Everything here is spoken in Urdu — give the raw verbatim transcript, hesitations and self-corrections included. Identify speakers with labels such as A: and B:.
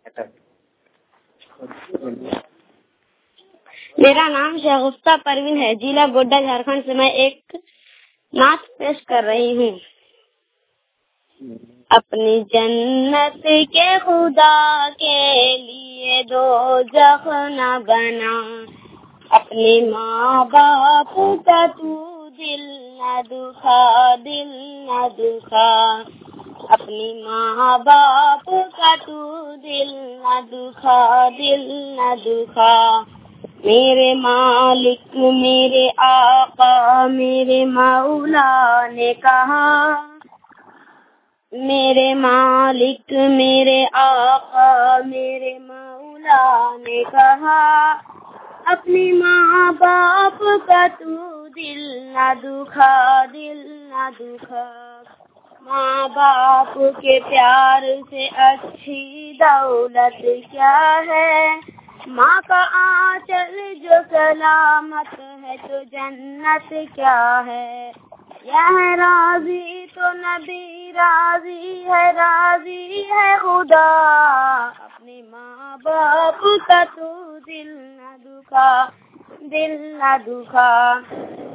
A: میرا نام شگفتہ پروین ہے، ضلع گوڈا جھارکھنڈ سے میں ایک نعت پیش کر رہی ہوں۔ اپنی جنت کے خدا کے لیے دوزخ نہ بنا، اپنے ماں باپ کا تو دل نہ دکھا، دل نہ دکھا، اپنی ماں باپ کا تو دل نہ دکھا، دل نہ دکھا۔ میرے مالک میرے آقا میرے مولا نے کہا، میرے مالک میرے آقا میرے مولا نے کہا، اپنی ماں باپ کا تو دل نہ دکھا، دل نہ دکھا۔ ماں باپ کے پیار سے اچھی دولت کیا ہے، ماں کا آنچل جو سلامت ہے تو جنت کیا ہے۔ یہ راضی تو نبی راضی ہے، راضی ہے خدا، اپنے ماں باپ کا تو دل نہ دکھا، دل نہ دکھا۔